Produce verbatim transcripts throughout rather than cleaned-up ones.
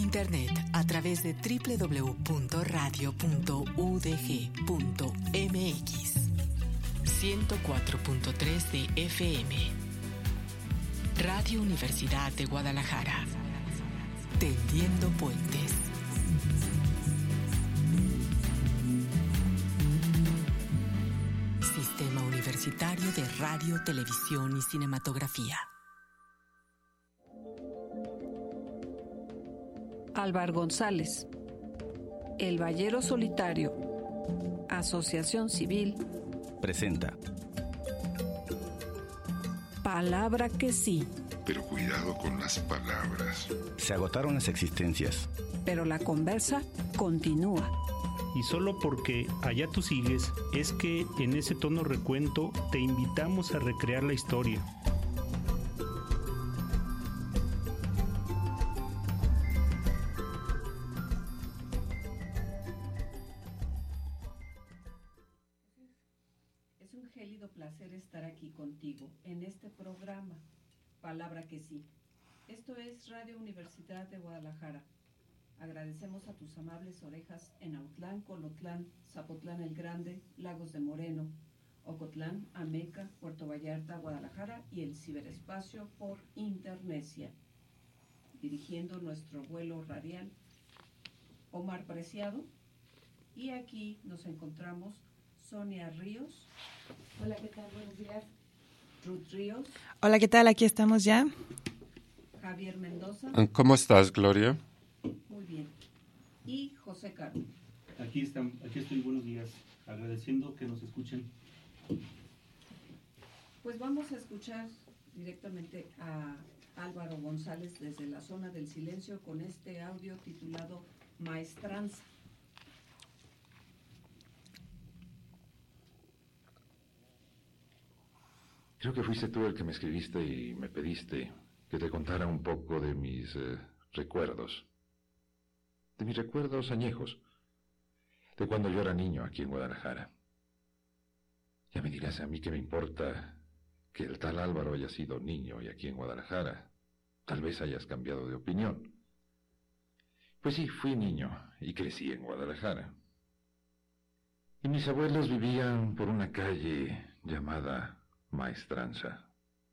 internet a través de doble u doble u doble u punto radio punto u d g punto m x. ciento cuatro punto tres de F M. Radio Universidad de Guadalajara. Tendiendo puentes. Sistema Universitario de Radio, Televisión y Cinematografía. Álvar González, El Ballero Solitario, Asociación Civil, presenta Palabra que sí. Pero cuidado con las palabras. Se agotaron las existencias. Pero la conversa continúa. Y solo porque allá tú sigues, es que en ese tono recuento te invitamos a recrear la historia. Es un gélido placer estar aquí contigo en este programa, Palabra que sí. Esto es Radio Universidad de Guadalajara. Agradecemos a tus amables orejas en Autlán, Colotlán, Zapotlán el Grande, Lagos de Moreno, Ocotlán, Ameca, Puerto Vallarta, Guadalajara y el ciberespacio por Internesia. Dirigiendo nuestro vuelo radial, Omar Preciado. Y aquí nos encontramos Sonia Ríos. Hola, ¿qué tal? Buenos días. Ruth Ríos. Hola, ¿qué tal? Aquí estamos ya. Javier Mendoza. ¿Cómo estás, Gloria? Muy bien. Y José Caro. Aquí, están, aquí estoy, buenos días, agradeciendo que nos escuchen. Pues vamos a escuchar directamente a Álvaro González desde la zona del silencio con este audio titulado Maestranza. Creo que fuiste tú el que me escribiste y me pediste que te contara un poco de mis eh, recuerdos. De mis recuerdos añejos. De cuando yo era niño aquí en Guadalajara. Ya me dirás a mí qué me importa que el tal Álvaro haya sido niño y aquí en Guadalajara. Tal vez hayas cambiado de opinión. Pues sí, fui niño y crecí en Guadalajara. Y mis abuelos vivían por una calle llamada Maestranza.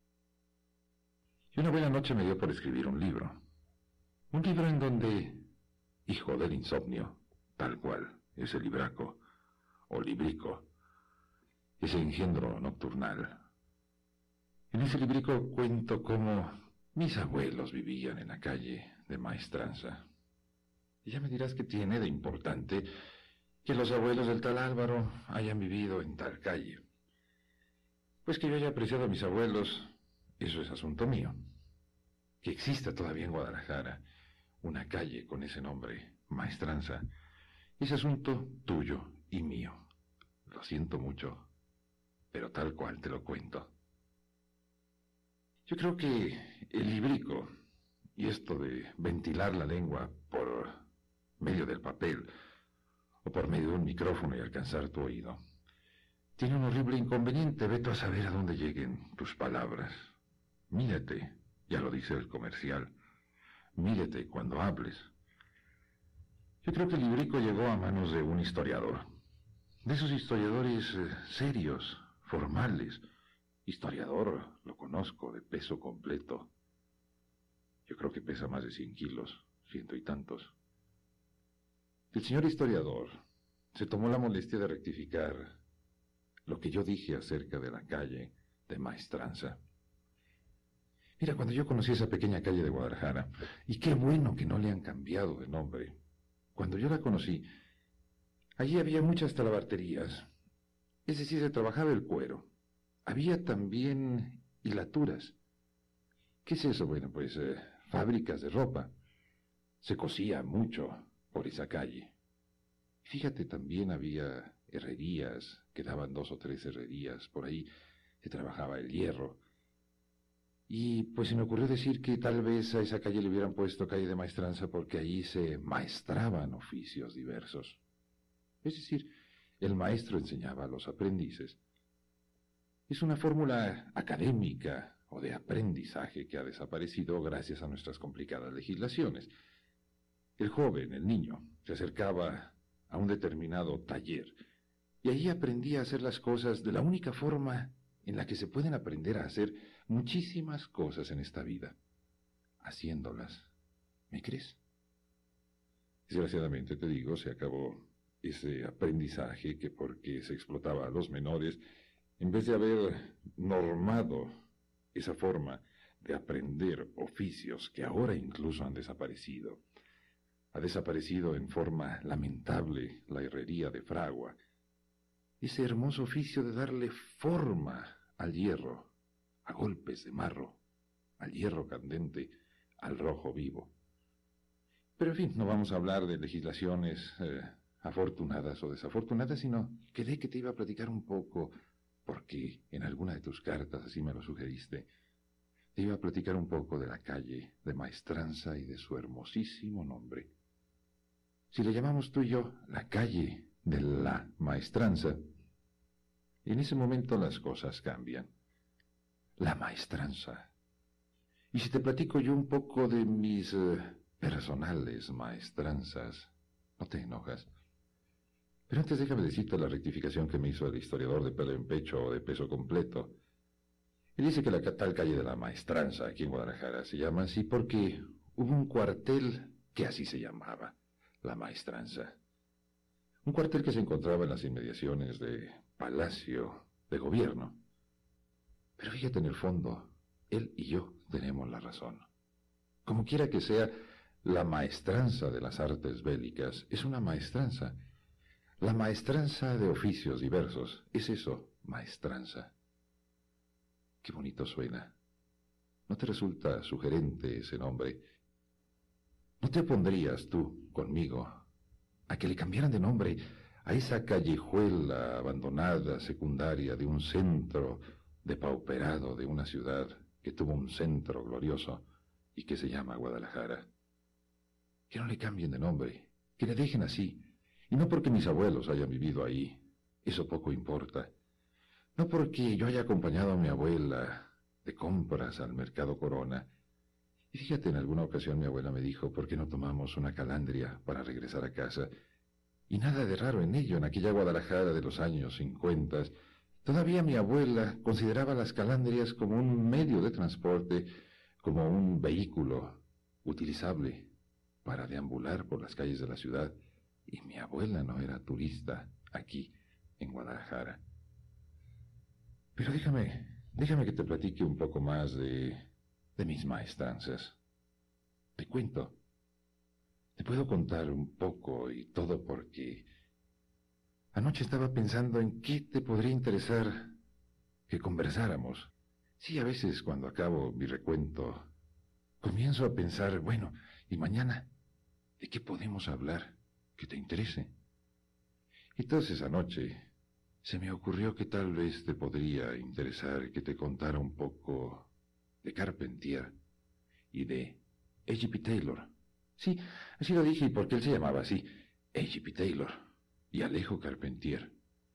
Y una buena noche me dio por escribir un libro. Un libro en donde, hijo del insomnio, tal cual, ese libraco, o librico, ese engendro nocturnal. En ese librico cuento cómo mis abuelos vivían en la calle de Maestranza. Y ya me dirás qué tiene de importante que los abuelos del tal Álvaro hayan vivido en tal calle. Pues que yo haya apreciado a mis abuelos, eso es asunto mío. Que exista todavía en Guadalajara una calle con ese nombre, Maestranza, es asunto tuyo y mío. Lo siento mucho, pero tal cual te lo cuento. Yo creo que el librico, y esto de ventilar la lengua por medio del papel, o por medio de un micrófono y alcanzar tu oído, tiene un horrible inconveniente. Vete a saber a dónde lleguen tus palabras. Mírate, ya lo dice el comercial, mírate cuando hables. Yo creo que el librico llegó a manos de un historiador, de esos historiadores eh, serios, formales. Historiador, lo conozco, de peso completo. Yo creo que pesa más de cien kilos, ciento y tantos. El señor historiador se tomó la molestia de rectificar lo que yo dije acerca de la calle de Maestranza. Mira, cuando yo conocí esa pequeña calle de Guadalajara, y qué bueno que no le han cambiado de nombre, cuando yo la conocí, allí había muchas talabarterías, es decir, se trabajaba el cuero. Había también hilaturas. ¿Qué es eso? Bueno, pues eh, fábricas de ropa. Se cosía mucho por esa calle. Fíjate, también había herrerías, quedaban dos o tres herrerías, por ahí se trabajaba el hierro. Y pues se me ocurrió decir que tal vez a esa calle le hubieran puesto calle de Maestranza porque allí se maestraban oficios diversos. Es decir, el maestro enseñaba a los aprendices. Es una fórmula académica o de aprendizaje que ha desaparecido gracias a nuestras complicadas legislaciones. El joven, el niño, se acercaba a un determinado taller y allí aprendía a hacer las cosas de la única forma en la que se pueden aprender a hacer muchísimas cosas en esta vida, haciéndolas. ¿Me crees? Desgraciadamente, te digo, se acabó ese aprendizaje que, porque se explotaba a los menores, en vez de haber normado esa forma de aprender oficios que ahora incluso han desaparecido, ha desaparecido en forma lamentable la herrería de fragua, ese hermoso oficio de darle forma al hierro, a golpes de marro, al hierro candente, al rojo vivo. Pero en fin, no vamos a hablar de legislaciones eh, afortunadas o desafortunadas, sino quedé que te iba a platicar un poco, porque en alguna de tus cartas así me lo sugeriste, te iba a platicar un poco de la calle de Maestranza y de su hermosísimo nombre. Si le llamamos tú y yo la calle de la Maestranza, en ese momento las cosas cambian. La Maestranza. Y si te platico yo un poco de mis eh, personales maestranzas, ¿no te enojas? Pero antes déjame decirte la rectificación que me hizo el historiador de pelo en pecho o de peso completo. Él dice que la tal calle de la Maestranza, aquí en Guadalajara, se llama así porque hubo un cuartel que así se llamaba, la Maestranza. Un cuartel que se encontraba en las inmediaciones de Palacio de Gobierno. Pero fíjate, en el fondo, él y yo tenemos la razón. Como quiera que sea, la maestranza de las artes bélicas es una maestranza. La maestranza de oficios diversos es eso, maestranza. Qué bonito suena. ¿No te resulta sugerente ese nombre? ¿No te opondrías tú conmigo a que le cambiaran de nombre a esa callejuela abandonada secundaria de un centro depauperado de una ciudad que tuvo un centro glorioso y que se llama Guadalajara? Que no le cambien de nombre, que le dejen así, y no porque mis abuelos hayan vivido ahí, eso poco importa, no porque yo haya acompañado a mi abuela de compras al mercado Corona. Y fíjate, en alguna ocasión mi abuela me dijo, ¿por qué no tomamos una calandria para regresar a casa? Y nada de raro en ello, en aquella Guadalajara de los años cincuenta, todavía mi abuela consideraba las calandrias como un medio de transporte, como un vehículo utilizable para deambular por las calles de la ciudad, y mi abuela no era turista aquí en Guadalajara. Pero déjame, déjame que te platique un poco más de, de mis maestranzas. Te cuento. Te puedo contar un poco y todo porque anoche estaba pensando en qué te podría interesar que conversáramos. Sí, a veces cuando acabo mi recuento, comienzo a pensar, bueno, ¿y mañana de qué podemos hablar que te interese? Entonces anoche se me ocurrió que tal vez te podría interesar que te contara un poco de Carpentier y de A G P Taylor. Sí, así lo dije, y porque él se llamaba así, A G P Taylor y Alejo Carpentier.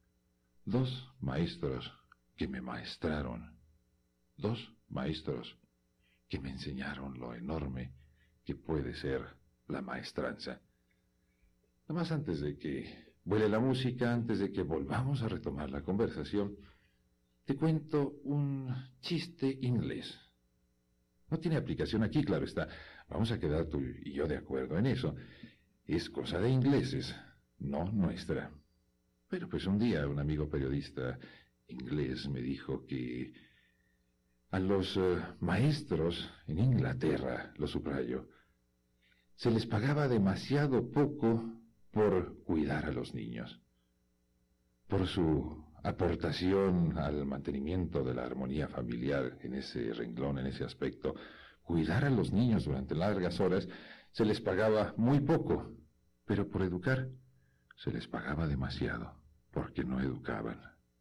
Dos maestros que me maestraron. Dos maestros que me enseñaron lo enorme que puede ser la maestranza. Nada más antes de que vuele la música, antes de que volvamos a retomar la conversación, te cuento un chiste inglés. No tiene aplicación aquí, claro está. Vamos a quedar tú y yo de acuerdo en eso. Es cosa de ingleses, no nuestra. Pero pues un día un amigo periodista inglés me dijo que a los uh, maestros en Inglaterra, lo subrayo, se les pagaba demasiado poco por cuidar a los niños, por su aportación al mantenimiento de la armonía familiar en ese renglón, en ese aspecto. Cuidar a los niños durante largas horas se les pagaba muy poco, pero por educar se les pagaba demasiado, porque no educaban.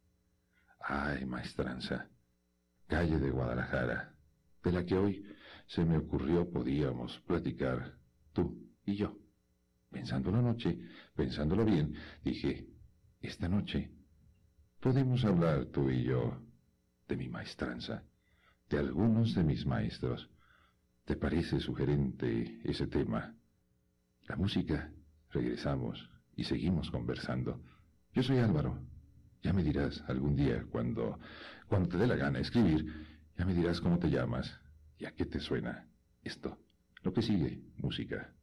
Ay, maestranza, calle de Guadalajara, de la que hoy se me ocurrió podíamos platicar tú y yo. Pensándolo anoche, pensándolo bien, dije, esta noche podemos hablar tú y yo de mi maestranza, de algunos de mis maestros. ¿Te parece sugerente ese tema? la música, regresamos y seguimos conversando. Yo soy Álvaro. Ya me dirás algún día, cuando, cuando te dé la gana escribir, ya me dirás cómo te llamas y a qué te suena esto. Lo que sigue, música.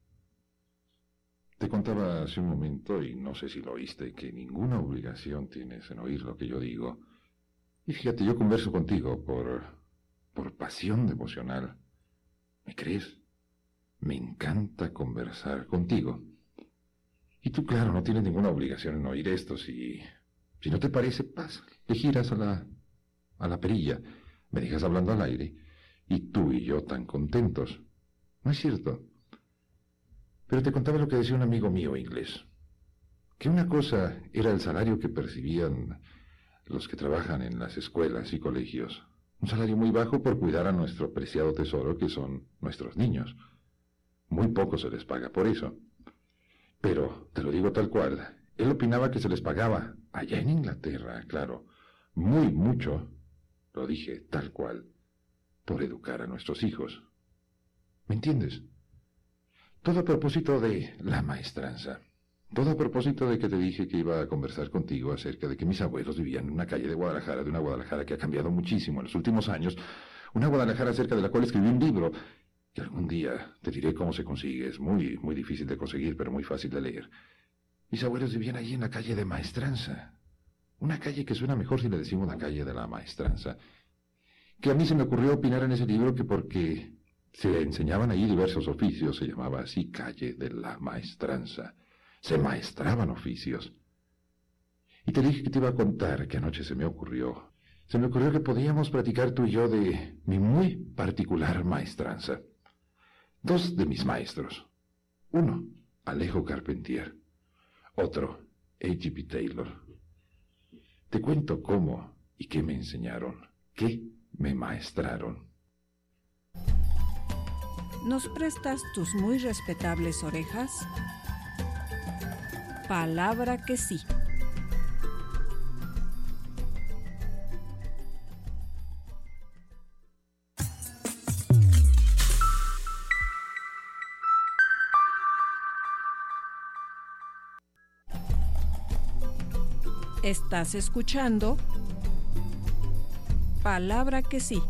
Te contaba hace un momento, y no sé si lo oíste, que ninguna obligación tienes en oír lo que yo digo. Y fíjate, yo converso contigo por, por pasión devocional. ¿Me crees? Me encanta conversar contigo. Y tú, claro, no tienes ninguna obligación en oír esto. Si, si no te parece, pasa, te giras a la, a la perilla, me dejas hablando al aire, y tú y yo tan contentos. ¿No es cierto? Pero te contaba lo que decía un amigo mío inglés, que una cosa era el salario que percibían los que trabajan en las escuelas y colegios, un salario muy bajo por cuidar a nuestro preciado tesoro que son nuestros niños. Muy poco se les paga por eso. Pero, te lo digo tal cual, él opinaba que se les pagaba, allá en Inglaterra, claro, muy mucho, lo dije tal cual, por educar a nuestros hijos. ¿Me entiendes? Todo a propósito de la maestranza. Todo a propósito de que te dije que iba a conversar contigo acerca de que mis abuelos vivían en una calle de Guadalajara, de una Guadalajara que ha cambiado muchísimo en los últimos años, una Guadalajara acerca de la cual escribí un libro, que algún día te diré cómo se consigue. Es muy, muy difícil de conseguir, pero muy fácil de leer. Mis abuelos vivían allí en la calle de Maestranza, una calle que suena mejor si le decimos la calle de la Maestranza, que a mí se me ocurrió opinar en ese libro que porque se enseñaban allí diversos oficios, se llamaba así calle de la Maestranza. Se maestraban oficios. Y te dije que te iba a contar que anoche se me ocurrió. Se me ocurrió que podíamos platicar tú y yo de mi muy particular maestranza. Dos de mis maestros. Uno, Alejo Carpentier. Otro, A G P Taylor. Te cuento cómo y qué me enseñaron, qué me maestraron. ¿Nos prestas tus muy respetables orejas? Palabra que sí. Estás escuchando Palabra que sí.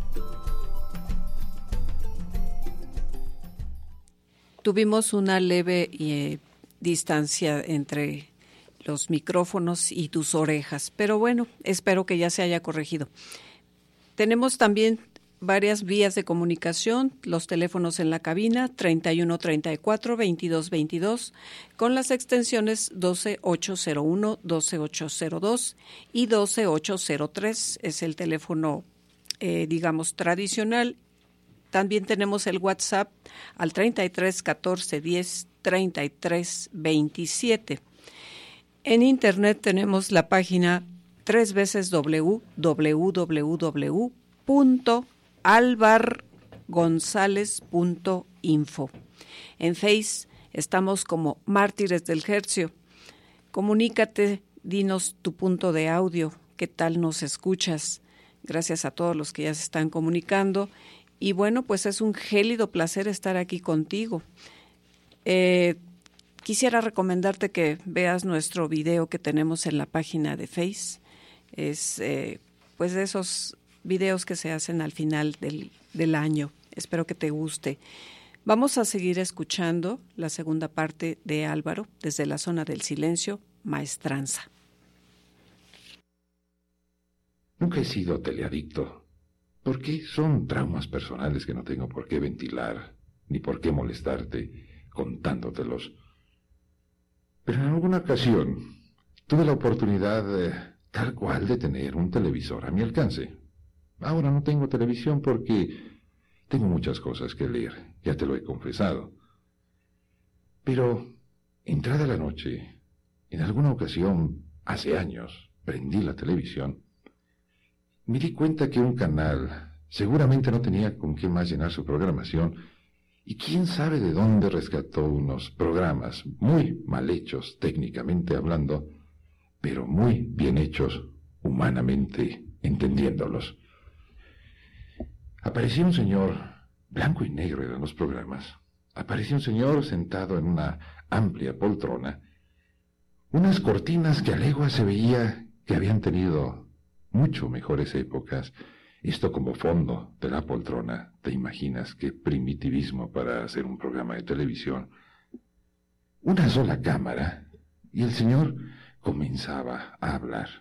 Tuvimos una leve eh, distancia entre los micrófonos y tus orejas, pero bueno, espero que ya se haya corregido. Tenemos también varias vías de comunicación, los teléfonos en la cabina treinta y uno treinta y cuatro, veintidós veintidós, con las extensiones doce ocho cero uno, doce ocho cero dos y doce ocho cero tres, es el teléfono, eh, digamos, tradicional. También tenemos el WhatsApp al treinta y tres catorce diez treinta y tres veintisiete. En Internet tenemos la página tres veces w w w w punto alvar gonzález punto info. En Face estamos como Mártires del Hercio. Comunícate, dinos tu punto de audio, qué tal nos escuchas. Gracias a todos los que ya se están comunicando. Y bueno, pues es un gélido placer estar aquí contigo. Eh, quisiera recomendarte que veas nuestro video que tenemos en la página de Face. Es eh, pues de esos videos que se hacen al final del, del año. Espero que te guste. Vamos a seguir escuchando la segunda parte de Álvaro, desde la zona del silencio, Maestranza. Nunca he sido teleadicto, porque son traumas personales que no tengo por qué ventilar, ni por qué molestarte contándotelos. Pero en alguna ocasión tuve la oportunidad eh, tal cual de tener un televisor a mi alcance. Ahora no tengo televisión porque tengo muchas cosas que leer, ya te lo he confesado. Pero, entrada la noche, en alguna ocasión, hace años, prendí la televisión. Me di cuenta que un canal seguramente no tenía con qué más llenar su programación, y quién sabe de dónde rescató unos programas muy mal hechos técnicamente hablando, pero muy bien hechos humanamente entendiéndolos. Apareció un señor, blanco y negro eran los programas, apareció un señor sentado en una amplia poltrona, unas cortinas que a legua se veía que habían tenido mucho mejores épocas. Esto como fondo de la poltrona. ¿Te imaginas qué primitivismo para hacer un programa de televisión? Una sola cámara, y el señor comenzaba a hablar.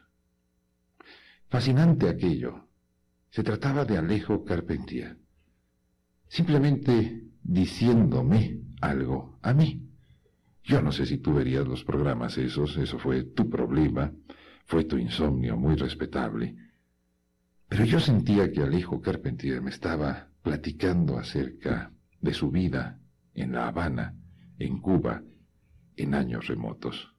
Fascinante aquello. Se trataba de Alejo Carpentier, simplemente diciéndome algo a mí. Yo no sé si tú verías los programas esos, eso fue tu problema, fue tu insomnio muy respetable. Pero yo sentía que Alejo Carpentier me estaba platicando acerca de su vida en La Habana, en Cuba, en años remotos.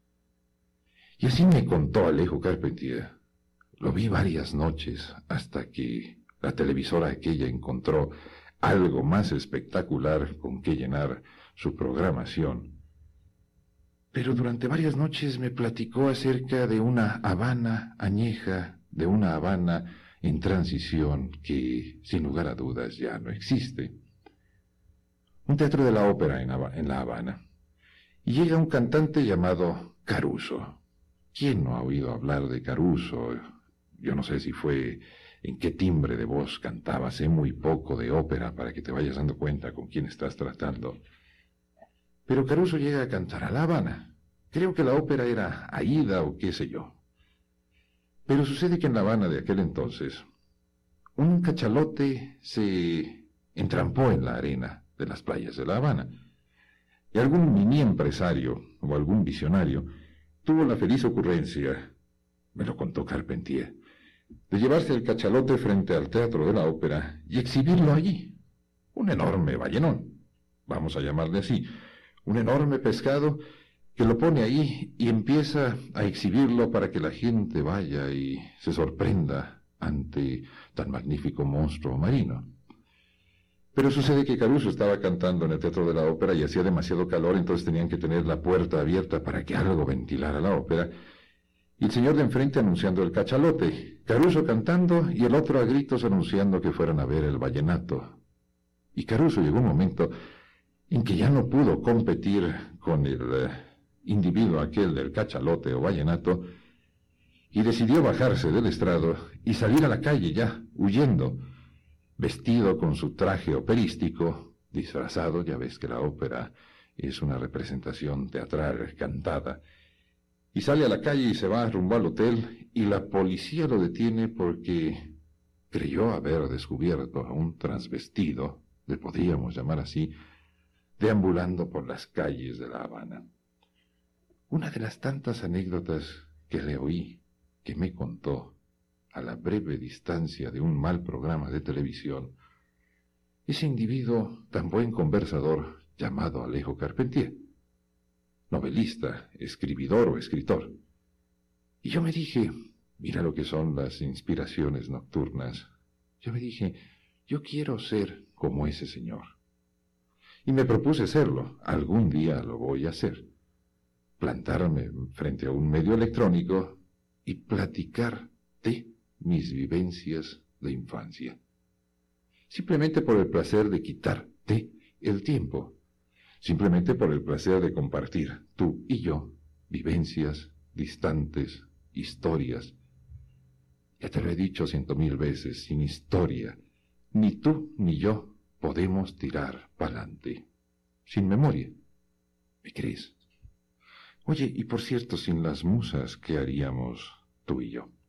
Y así me contó Alejo Carpentier. Lo vi varias noches hasta que la televisora aquella encontró algo más espectacular con que llenar su programación. Pero durante varias noches me platicó acerca de una Habana añeja, de una Habana en transición que, sin lugar a dudas, ya no existe. Un teatro de la ópera en, en La Habana. Y llega un cantante llamado Caruso. ¿Quién no ha oído hablar de Caruso? Yo no sé si fue en qué timbre de voz cantaba, sé muy poco de ópera para que te vayas dando cuenta con quién estás tratando. Pero Caruso llega a cantar a La Habana. Creo que la ópera era Aída o qué sé yo. Pero sucede que en La Habana de aquel entonces, un cachalote se entrampó en la arena de las playas de La Habana. Y algún mini empresario o algún visionario tuvo la feliz ocurrencia, me lo contó Carpentier, de llevarse el cachalote frente al teatro de la ópera y exhibirlo allí. Un enorme ballenón, vamos a llamarle así, un enorme pescado que lo pone ahí y empieza a exhibirlo para que la gente vaya y se sorprenda ante tan magnífico monstruo marino. Pero sucede que Caruso estaba cantando en el teatro de la ópera y hacía demasiado calor, entonces tenían que tener la puerta abierta para que algo ventilara la ópera, y el señor de enfrente anunciando el cachalote, Caruso cantando y el otro a gritos anunciando que fueran a ver el vallenato. Y Caruso llegó un momento en que ya no pudo competir con el eh, individuo aquel del cachalote o vallenato, y decidió bajarse del estrado y salir a la calle ya, huyendo, vestido con su traje operístico, disfrazado, ya ves que la ópera es una representación teatral cantada, y sale a la calle y se va rumbo al hotel, y la policía lo detiene porque creyó haber descubierto a un transvestido, le podríamos llamar así, deambulando por las calles de La Habana. Una de las tantas anécdotas que le oí, que me contó, a la breve distancia de un mal programa de televisión, ese individuo tan buen conversador llamado Alejo Carpentier, novelista, escribidor o escritor. Y yo me dije, mira lo que son las inspiraciones nocturnas, yo me dije, yo quiero ser como ese señor. Y me propuse serlo, algún día lo voy a hacer, plantarme frente a un medio electrónico y platicar de mis vivencias de infancia, simplemente por el placer de quitarte el tiempo, simplemente por el placer de compartir, tú y yo, vivencias distantes, historias. Ya te lo he dicho ciento mil veces, sin historia, ni tú ni yo podemos tirar pa'lante, sin memoria. ¿Me crees? Oye, y por cierto, sin las musas, ¿qué haríamos tú y yo?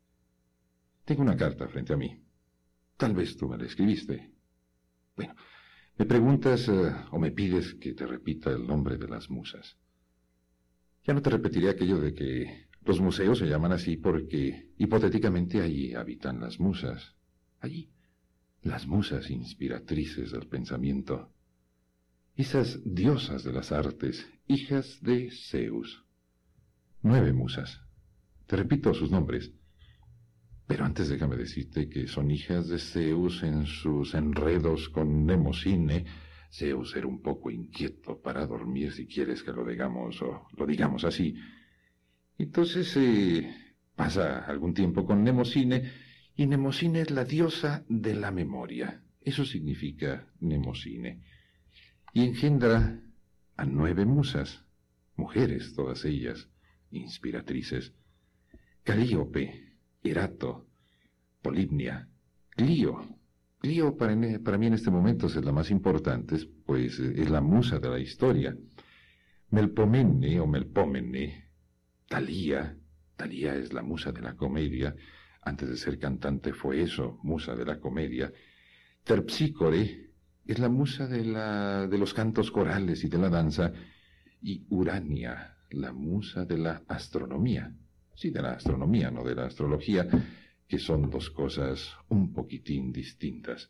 Tengo una carta frente a mí. Tal vez tú me la escribiste. Bueno, me preguntas uh, o me pides que te repita el nombre de las musas. Ya no te repetiré aquello de que los museos se llaman así porque hipotéticamente allí habitan las musas. Allí, las musas inspiratrices del pensamiento. Esas diosas de las artes, hijas de Zeus. Nueve musas. Te repito sus nombres. Pero antes déjame decirte que son hijas de Zeus en sus enredos con Mnemosine. Zeus era un poco inquieto para dormir, si quieres que lo digamos, o lo digamos así. Entonces eh, pasa algún tiempo con Mnemosine, y Mnemosine es la diosa de la memoria. Eso significa Mnemosine. Y engendra a nueve musas, mujeres todas ellas, inspiratrices: Calíope, Erato, Polibnia, Clio. Clio para, para mí en este momento es la más importante, pues es la musa de la historia. Melpomene o Melpómene, Talía. Talía es la musa de la comedia. Antes de ser cantante fue eso, musa de la comedia. Terpsícore es la musa de, la, de los cantos corales y de la danza. Y Urania, la musa de la astronomía. Sí, de la astronomía, no de la astrología, que son dos cosas un poquitín distintas.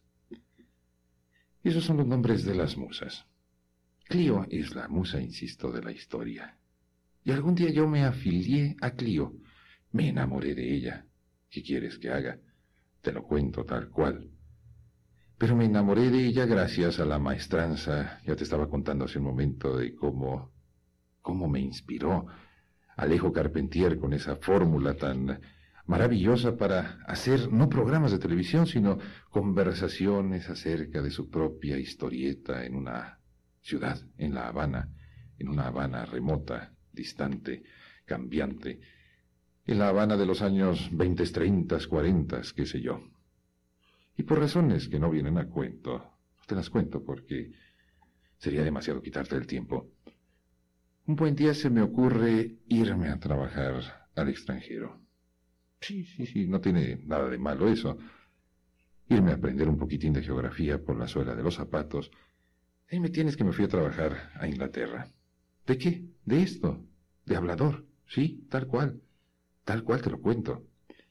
Esos son los nombres de las musas. Clio es la musa, insisto, de la historia. Y algún día yo me afilié a Clio. Me enamoré de ella. ¿Qué quieres que haga? Te lo cuento tal cual. Pero me enamoré de ella gracias a la maestranza. Ya te estaba contando hace un momento de cómo, cómo me inspiró Alejo Carpentier con esa fórmula tan maravillosa para hacer no programas de televisión, sino conversaciones acerca de su propia historieta en una ciudad, en La Habana, en una Habana remota, distante, cambiante, en La Habana de los años veinte, treinta, cuarenta, qué sé yo. Y por razones que no vienen a cuento, no te las cuento porque sería demasiado quitarte el tiempo, un buen día se me ocurre irme a trabajar al extranjero. Sí, sí, sí, no tiene nada de malo eso. Irme a aprender un poquitín de geografía por la suela de los zapatos. Ahí me tienes que me fui a trabajar a Inglaterra. ¿De qué? De esto. De hablador. Sí, tal cual. Tal cual te lo cuento.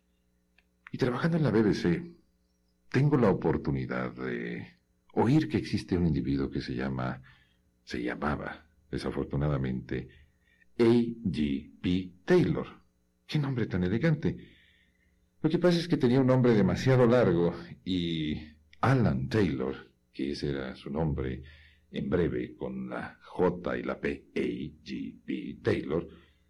Y trabajando en la B B C, tengo la oportunidad de oír que existe un individuo que se llama, se llamaba, desafortunadamente, A G P Taylor. ¡Qué nombre tan elegante! Lo que pasa es que tenía un nombre demasiado largo y Alan Taylor, que ese era su nombre en breve con la J y la P, A G P Taylor,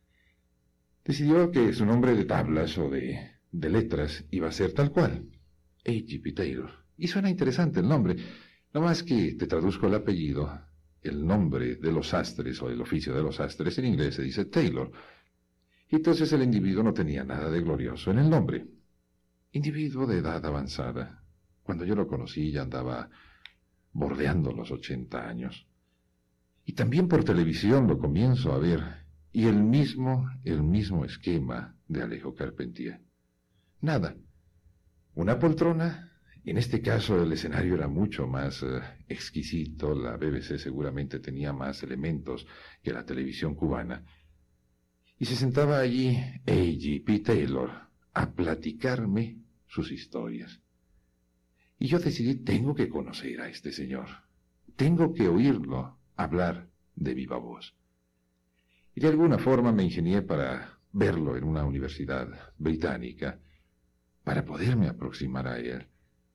decidió que su nombre de tablas o de, de letras iba a ser tal cual, A G P Taylor. Y suena interesante el nombre, no más que te traduzco el apellido. El nombre de los sastres o el oficio de los sastres en inglés se dice Taylor. Y entonces el individuo no tenía nada de glorioso en el nombre. Individuo de edad avanzada. Cuando yo lo conocí ya andaba bordeando los ochenta años. Y también por televisión lo comienzo a ver. Y el mismo, el mismo esquema de Alejo Carpentier. Nada. Una poltrona. En este caso el escenario era mucho más uh, exquisito. La B B C seguramente tenía más elementos que la televisión cubana. Y se sentaba allí A G P Taylor a platicarme sus historias. Y yo decidí, tengo que conocer a este señor. Tengo que oírlo hablar de viva voz. Y de alguna forma me ingenié para verlo en una universidad británica, para poderme aproximar a él.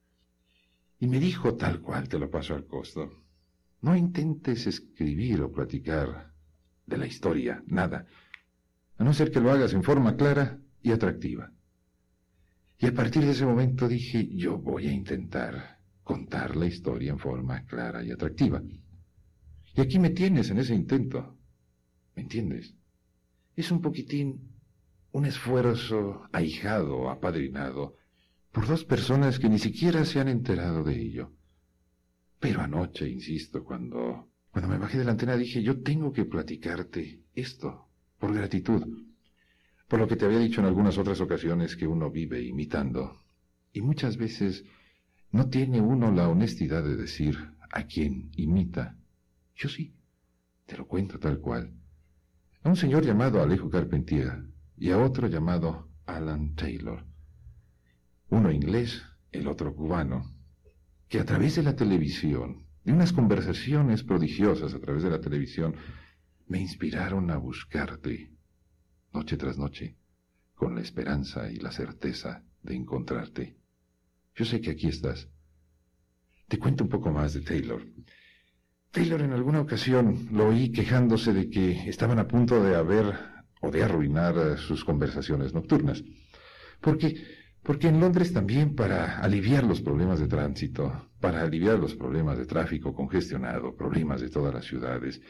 Y me dijo tal cual, te lo paso al costo: no intentes escribir o platicar de la historia, nada, a no ser que lo hagas en forma clara y atractiva. Y a partir de ese momento dije, yo voy a intentar contar la historia en forma clara y atractiva. Y aquí me tienes en ese intento. ¿Me entiendes? Es un poquitín un esfuerzo ahijado, apadrinado, por dos personas que ni siquiera se han enterado de ello. Pero anoche, insisto, cuando, cuando me bajé de la antena dije, yo tengo que platicarte esto, por gratitud, por lo que te había dicho en algunas otras ocasiones que uno vive imitando, y muchas veces no tiene uno la honestidad de decir a quién imita. Yo sí, te lo cuento tal cual. A un señor llamado Alejo Carpentier y a otro llamado Alan Taylor. Uno inglés, el otro cubano, que a través de la televisión, de unas conversaciones prodigiosas a través de la televisión, me inspiraron a buscarte, noche tras noche, con la esperanza y la certeza de encontrarte. Yo sé que aquí estás. Te cuento un poco más de Taylor. Taylor en alguna ocasión lo oí quejándose de que estaban a punto de haber o de arruinar sus conversaciones nocturnas. Porque, porque en Londres también, para aliviar los problemas de tránsito, para aliviar los problemas de tráfico congestionado, problemas de todas las ciudades,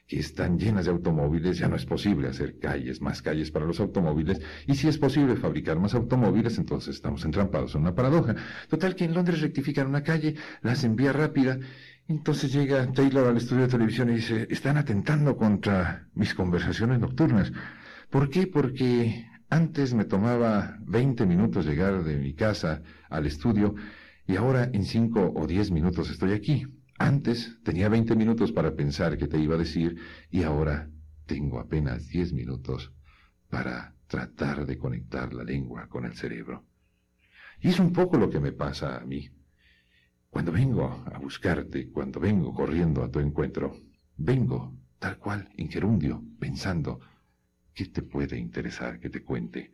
que están llenas de automóviles, ya no es posible hacer calles, más calles para los automóviles, y si es posible fabricar más automóviles, entonces estamos entrampados en una paradoja. Total que en Londres rectifican una calle, la hacen vía rápida, entonces llega Taylor al estudio de televisión y dice, están atentando contra mis conversaciones nocturnas. ¿Por qué? Porque antes me tomaba veinte minutos llegar de mi casa al estudio, y ahora en cinco o diez minutos estoy aquí. Antes tenía veinte minutos para pensar qué te iba a decir y ahora tengo apenas diez minutos para tratar de conectar la lengua con el cerebro. Y es un poco lo que me pasa a mí. Cuando vengo a buscarte, cuando vengo corriendo a tu encuentro, vengo tal cual en gerundio, pensando, ¿qué te puede interesar que te cuente?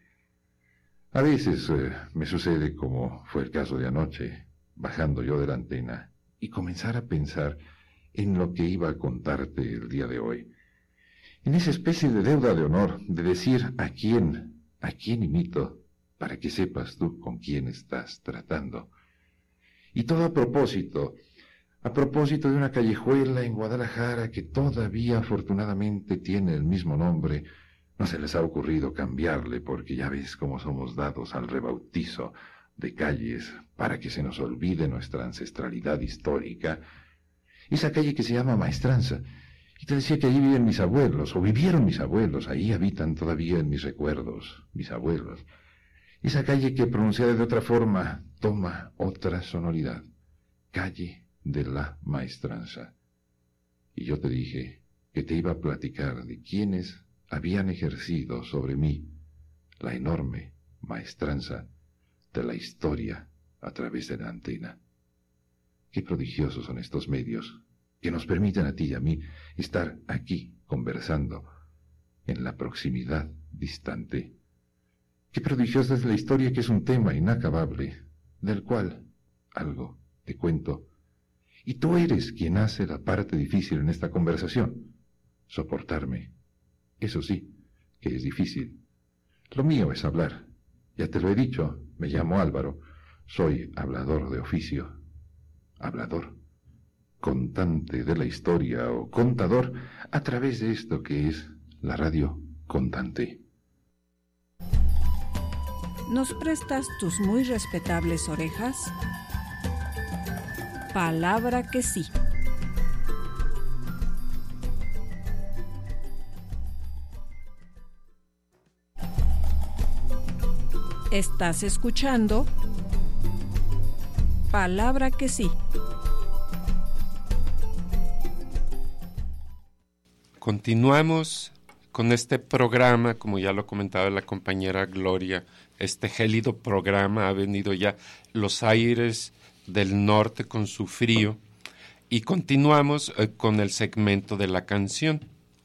A veces eh, me sucede como fue el caso de anoche, bajando yo de la antena, y comenzar a pensar en lo que iba a contarte el día de hoy. En esa especie de deuda de honor, de decir a quién, a quién imito, para que sepas tú con quién estás tratando. Y todo a propósito, a propósito de una callejuela en Guadalajara que todavía afortunadamente tiene el mismo nombre. No se les ha ocurrido cambiarle porque ya ves cómo somos dados al rebautizo de calles para que se nos olvide nuestra ancestralidad histórica. Esa calle que se llama Maestranza. Y te decía que allí viven mis abuelos, o vivieron mis abuelos, ahí habitan todavía en mis recuerdos, mis abuelos. Esa calle que pronunciada de otra forma toma otra sonoridad. Calle de la Maestranza. Y yo te dije que te iba a platicar de quiénes habían ejercido sobre mí la enorme maestranza de la historia a través de la antena. Qué prodigiosos son estos medios que nos permiten a ti y a mí estar aquí conversando en la proximidad distante. Qué prodigiosa es la historia, que es un tema inacabable, del cual algo te cuento. Y tú eres quien hace la parte difícil en esta conversación, soportarme. Eso sí, que es difícil. Lo mío es hablar. Ya te lo he dicho, me llamo Álvaro, soy hablador de oficio. Hablador, contante de la historia o contador a través de esto que es la radio contante. ¿Nos prestas tus muy respetables orejas? Palabra que sí. Estás escuchando Palabra que sí. Continuamos con este programa, como ya lo comentaba la compañera Gloria, este gélido programa. Ha venido ya los aires del norte con su frío y continuamos eh, con el segmento de la canción.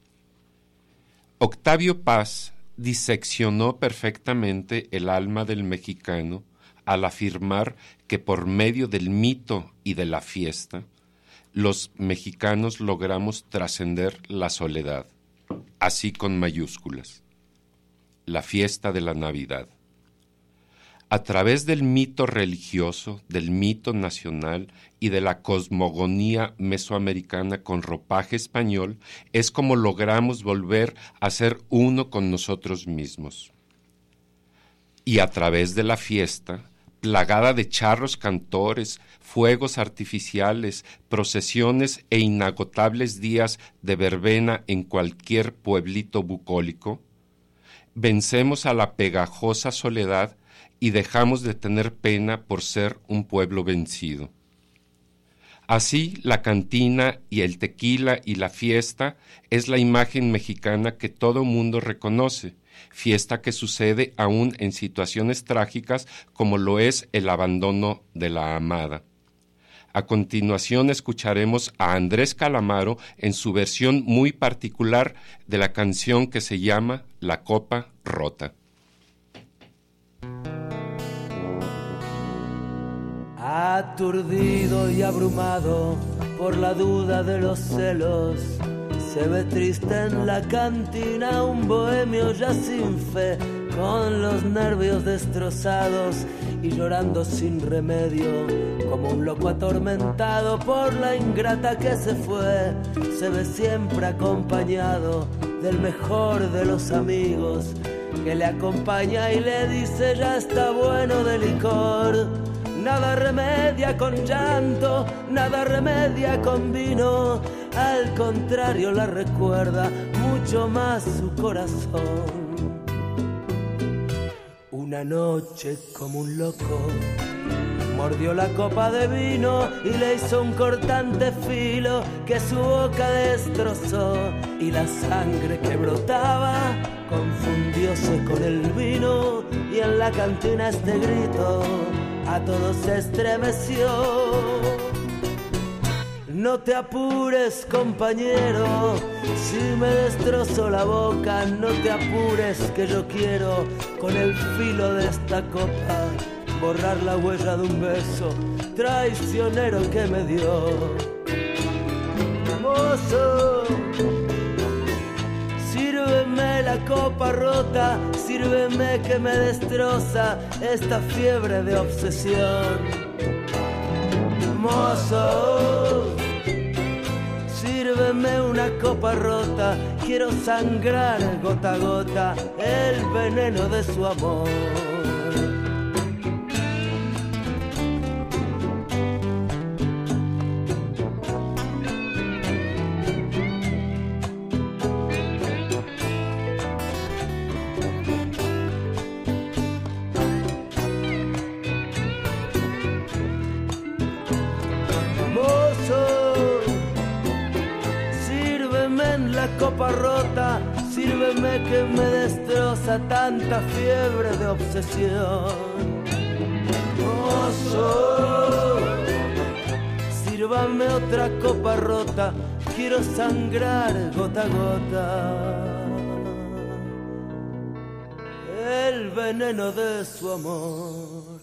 Octavio Paz diseccionó perfectamente el alma del mexicano al afirmar que por medio del mito y de la fiesta, los mexicanos logramos trascender la soledad, así con mayúsculas, la fiesta de la Navidad. A través del mito religioso, del mito nacional y de la cosmogonía mesoamericana con ropaje español, es como logramos volver a ser uno con nosotros mismos. Y a través de la fiesta, plagada de charros cantores, fuegos artificiales, procesiones e inagotables días de verbena en cualquier pueblito bucólico, vencemos a la pegajosa soledad y dejamos de tener pena por ser un pueblo vencido. Así, la cantina y el tequila y la fiesta es la imagen mexicana que todo mundo reconoce, fiesta que sucede aún en situaciones trágicas como lo es el abandono de la amada. A continuación escucharemos a Andrés Calamaro en su versión muy particular de la canción que se llama La Copa Rota. Aturdido y abrumado por la duda de los celos, se ve triste en la cantina un bohemio ya sin fe, con los nervios destrozados y llorando sin remedio, como un loco atormentado por la ingrata que se fue, se ve siempre acompañado del mejor de los amigos, que le acompaña y le dice ya está bueno de licor. Nada remedia con llanto, nada remedia con vino, al contrario la recuerda mucho más su corazón. Una noche como un loco mordió la copa de vino y le hizo un cortante filo que su boca destrozó, y la sangre que brotaba confundióse con el vino, y en la cantina este grito a todos se estremeció. No te apures, compañero, si me destrozo la boca, no te apures que yo quiero con el filo de esta copa borrar la huella de un beso traicionero que me dio. Mozo, sírveme la copa rota, sírveme que me destroza esta fiebre de obsesión. Mozo, sírveme una copa rota, quiero sangrar gota a gota el veneno de su amor. Copa rota, sírveme que me destroza tanta fiebre de obsesión. Mozo, sírvame otra copa rota, quiero sangrar gota a gota el veneno de su amor.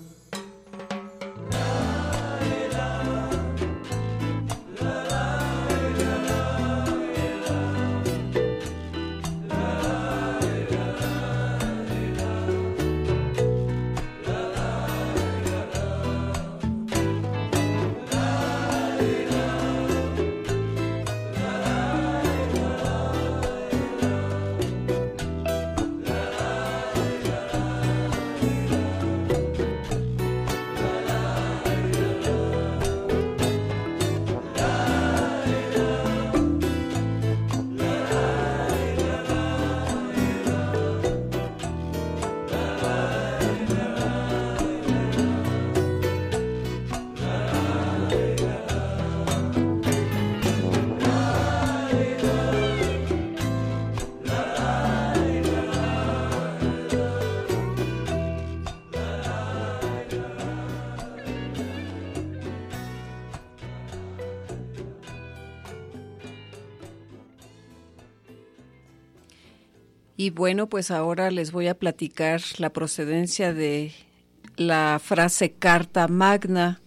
Y bueno, pues ahora les voy a platicar la procedencia de la frase Carta Magna.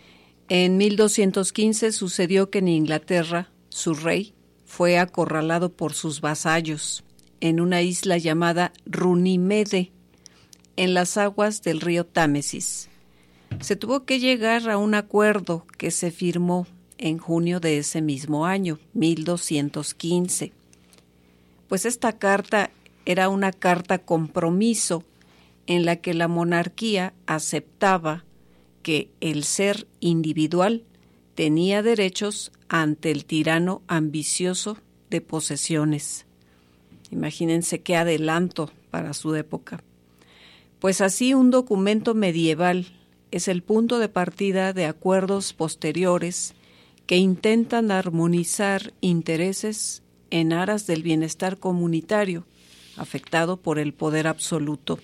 En mil doscientos quince sucedió que en Inglaterra su rey fue acorralado por sus vasallos en una isla llamada Runimede, en las aguas del río Támesis. Se tuvo que llegar a un acuerdo que se firmó en junio de ese mismo año, mil doscientos quince. Pues esta carta era una carta compromiso en la que la monarquía aceptaba que el ser individual tenía derechos ante el tirano ambicioso de posesiones. Imagínense qué adelanto para su época. Pues así un documento medieval es el punto de partida de acuerdos posteriores que intentan armonizar intereses en aras del bienestar comunitario, afectado por el poder absoluto.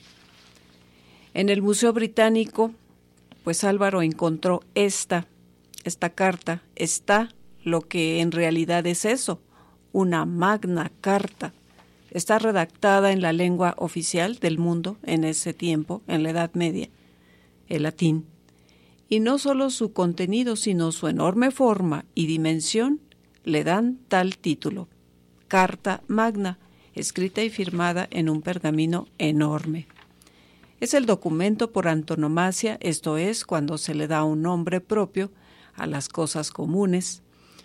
En el Museo Británico, pues Álvaro encontró esta, esta carta. Está lo que en realidad es eso, una magna carta. Está redactada en la lengua oficial del mundo en ese tiempo, en la Edad Media, el latín. Y no solo su contenido, sino su enorme forma y dimensión le dan tal título, Carta Magna, escrita y firmada en un pergamino enorme. Es el documento por antonomasia, esto es, cuando se le da un nombre propio a las cosas comunes,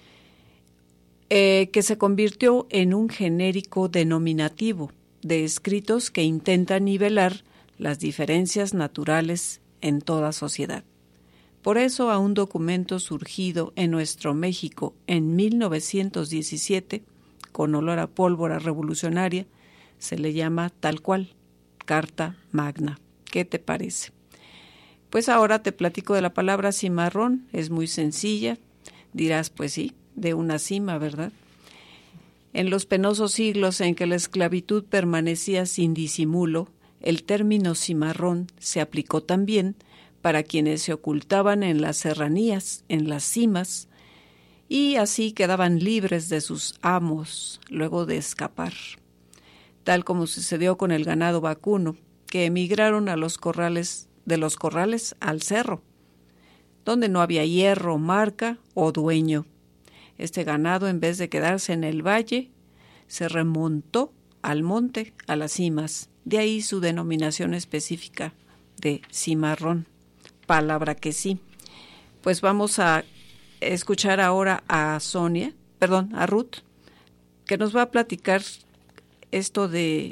eh, que se convirtió en un genérico denominativo de escritos que intentan nivelar las diferencias naturales en toda sociedad. Por eso a un documento surgido en nuestro México en mil novecientos diecisiete, con olor a pólvora revolucionaria, se le llama tal cual, Carta Magna. ¿Qué te parece? Pues ahora te platico de la palabra cimarrón, es muy sencilla. Dirás, pues sí, de una cima, ¿verdad? En los penosos siglos en que la esclavitud permanecía sin disimulo, el término cimarrón se aplicó también para quienes se ocultaban en las serranías, en las cimas, y así quedaban libres de sus amos luego de escapar. Tal como sucedió con el ganado vacuno, que emigraron a los corrales, de los corrales al cerro, donde no había hierro, marca o dueño. Este ganado, en vez de quedarse en el valle, se remontó al monte, a las cimas. De ahí su denominación específica de cimarrón, palabra que sí. Pues vamos a escuchar ahora a Sonia, perdón, a Ruth, que nos va a platicar esto de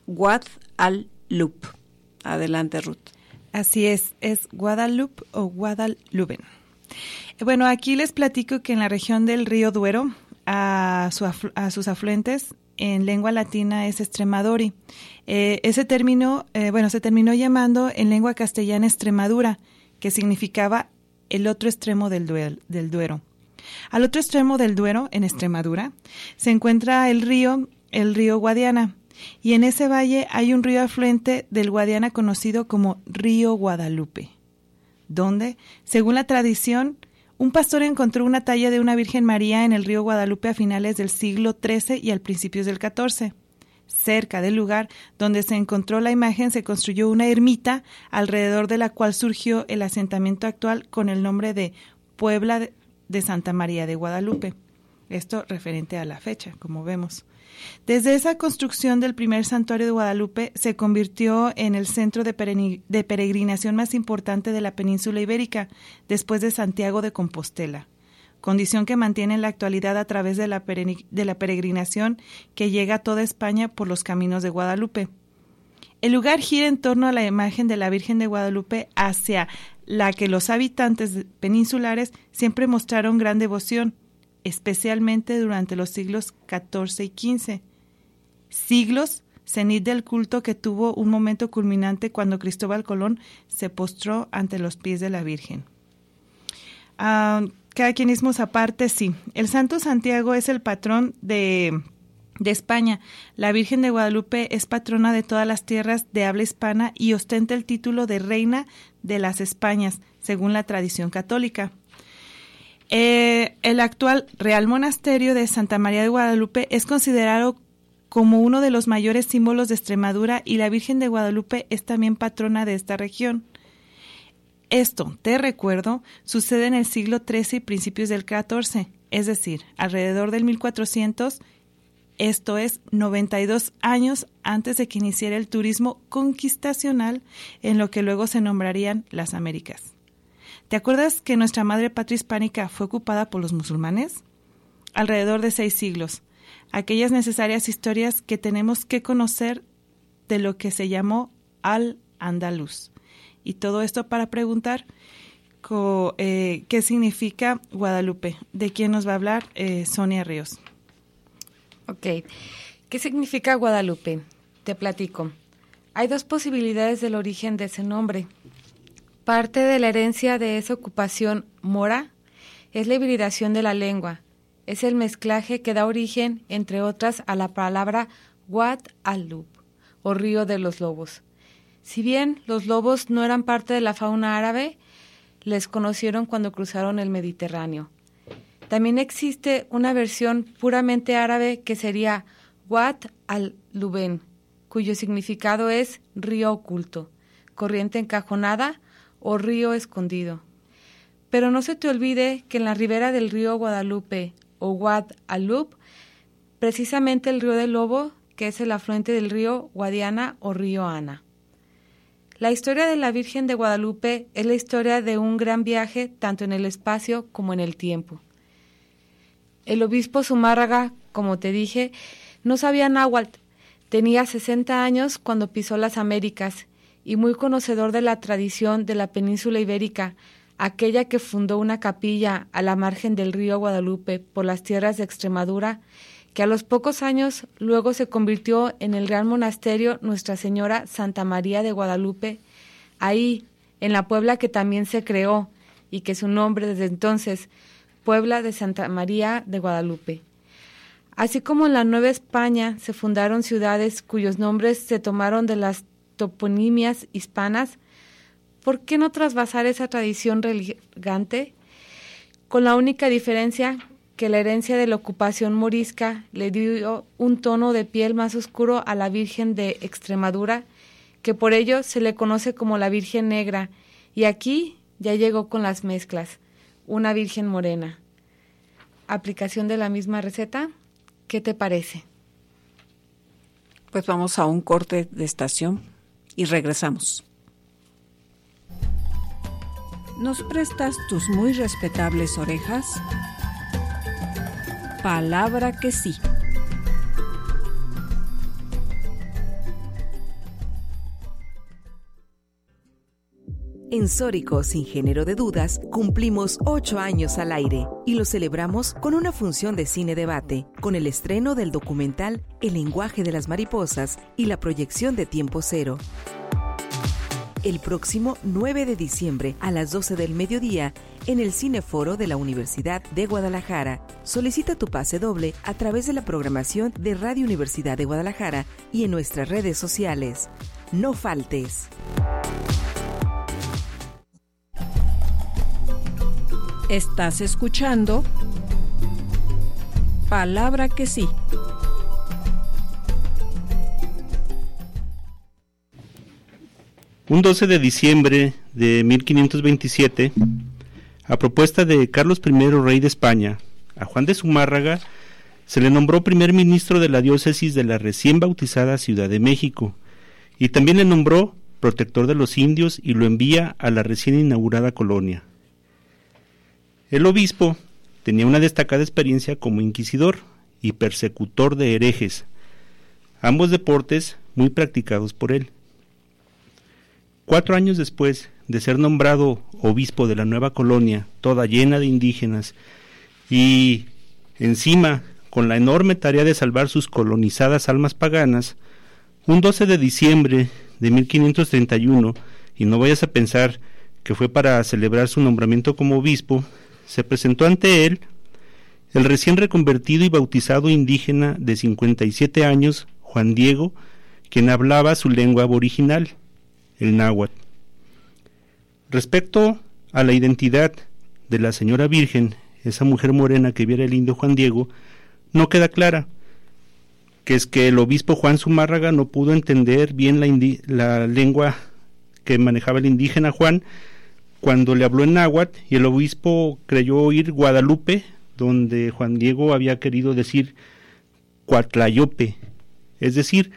Guadalupe. Adelante, Ruth. Así es, es Guadalupe o Guadalupe. Bueno, aquí les platico que en la región del río Duero, a, su aflu- a sus afluentes, en lengua latina es Extremadori. Eh, ese término, eh, bueno, se terminó llamando en lengua castellana Extremadura, que significaba el otro extremo del, duel, del Duero. Al otro extremo del Duero, en Extremadura, se encuentra el río, el río Guadiana, y en ese valle hay un río afluente del Guadiana conocido como Río Guadalupe, donde, según la tradición, un pastor encontró una talla de una Virgen María en el río Guadalupe a finales del siglo trece y al principios del catorce. Cerca del lugar donde se encontró la imagen se construyó una ermita alrededor de la cual surgió el asentamiento actual con el nombre de Puebla de Santa María de Guadalupe. Esto referente a la fecha, como vemos. Desde esa construcción del primer santuario de Guadalupe se convirtió en el centro de, pereni- de peregrinación más importante de la península ibérica, después de Santiago de Compostela, condición que mantiene en la actualidad a través de la, pereni- de la peregrinación que llega a toda España por los caminos de Guadalupe. El lugar gira en torno a la imagen de la Virgen de Guadalupe, hacia la que los habitantes peninsulares siempre mostraron gran devoción, especialmente durante los siglos catorce y quince, siglos cenit del culto que tuvo un momento culminante cuando Cristóbal Colón se postró ante los pies de la Virgen. Uh, cada quienismos aparte, sí. El Santo Santiago es el patrón de, de España. La Virgen de Guadalupe es patrona de todas las tierras de habla hispana y ostenta el título de Reina de las Españas, según la tradición católica. Eh, el actual Real Monasterio de Santa María de Guadalupe es considerado como uno de los mayores símbolos de Extremadura y la Virgen de Guadalupe es también patrona de esta región. Esto, te recuerdo, sucede en el siglo trece y principios del catorce, es decir, alrededor del mil cuatrocientos, esto es noventa y dos años antes de que iniciara el turismo conquistacional en lo que luego se nombrarían las Américas. ¿Te acuerdas que nuestra madre patria hispánica fue ocupada por los musulmanes? Alrededor de seis siglos. Aquellas necesarias historias que tenemos que conocer de lo que se llamó Al-Andalus. Y todo esto para preguntar co, eh, qué significa Guadalupe. ¿De quién nos va a hablar eh, Sonia Ríos? Ok. ¿Qué significa Guadalupe? Te platico. Hay dos posibilidades del origen de ese nombre. Parte de la herencia de esa ocupación mora es la hibridación de la lengua. Es el mezclaje que da origen, entre otras, a la palabra Guadalupe, o río de los lobos. Si bien los lobos no eran parte de la fauna árabe, les conocieron cuando cruzaron el Mediterráneo. También existe una versión puramente árabe que sería Guad-al-Luben, cuyo significado es río oculto, corriente encajonada o río escondido. Pero no se te olvide que en la ribera del río Guadalupe o Guadalupe, precisamente el río del Lobo, que es el afluente del río Guadiana o río Ana. La historia de la Virgen de Guadalupe es la historia de un gran viaje tanto en el espacio como en el tiempo. El obispo Zumárraga, como te dije, no sabía náhuatl. Tenía sesenta años cuando pisó las Américas y muy conocedor de la tradición de la península ibérica, aquella que fundó una capilla a la margen del río Guadalupe por las tierras de Extremadura, que a los pocos años luego se convirtió en el gran monasterio Nuestra Señora Santa María de Guadalupe, ahí, en la Puebla que también se creó y que su nombre desde entonces, Puebla de Santa María de Guadalupe. Así como en la Nueva España se fundaron ciudades cuyos nombres se tomaron de las toponimias hispanas, ¿por qué no trasvasar esa tradición religante? Con la única diferencia que la herencia de la ocupación morisca le dio un tono de piel más oscuro a la Virgen de Extremadura, que por ello se le conoce como la Virgen Negra, y aquí ya llegó con las mezclas, una Virgen Morena. Aplicación de la misma receta, ¿qué te parece? Pues vamos a un corte de estación y regresamos. ¿Nos prestas tus muy respetables orejas? Palabra que sí. En Sórico, sin género de dudas, cumplimos ocho años al aire y lo celebramos con una función de cine debate, con el estreno del documental El lenguaje de las mariposas y la proyección de Tiempo Cero. El próximo nueve de diciembre a las doce del mediodía en el Cineforo de la Universidad de Guadalajara. Solicita tu pase doble a través de la programación de Radio Universidad de Guadalajara y en nuestras redes sociales. No faltes. Estás escuchando Palabra que sí. Un doce de diciembre de mil quinientos veintisiete, a propuesta de Carlos primero, rey de España, a Juan de Zumárraga se le nombró primer ministro de la diócesis de la recién bautizada Ciudad de México, y también le nombró protector de los indios y lo envía a la recién inaugurada colonia. El obispo tenía una destacada experiencia como inquisidor y persecutor de herejes, ambos deportes muy practicados por él. Cuatro años después de ser nombrado obispo de la nueva colonia, toda llena de indígenas, y encima con la enorme tarea de salvar sus colonizadas almas paganas, un doce de diciembre de mil quinientos treinta y uno, y no vayas a pensar que fue para celebrar su nombramiento como obispo, se presentó ante él el recién reconvertido y bautizado indígena de cincuenta y siete años, Juan Diego, quien hablaba su lengua aboriginal, el náhuatl. Respecto a la identidad de la señora Virgen, esa mujer morena que viera el indio Juan Diego, no queda clara, que es que el obispo Juan Zumárraga no pudo entender bien la, indi- la lengua que manejaba el indígena Juan cuando le habló en náhuatl, y el obispo creyó oír Guadalupe, donde Juan Diego había querido decir Cuatlayope, es decir,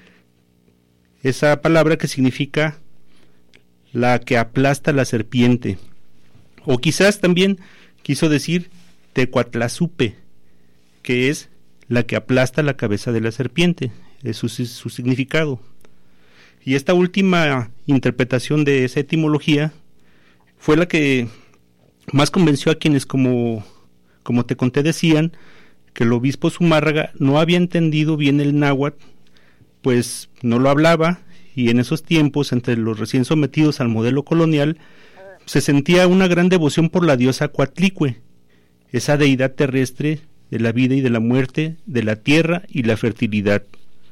esa palabra que significa la que aplasta la serpiente, o quizás también quiso decir Tecuatlazupe, que es la que aplasta la cabeza de la serpiente, es su, su significado. Y esta última interpretación de esa etimología fue la que más convenció a quienes, como, como te conté, decían que el obispo Zumárraga no había entendido bien el náhuatl, pues no lo hablaba, y en esos tiempos, entre los recién sometidos al modelo colonial, se sentía una gran devoción por la diosa Coatlicue, esa deidad terrestre de la vida y de la muerte, de la tierra y la fertilidad.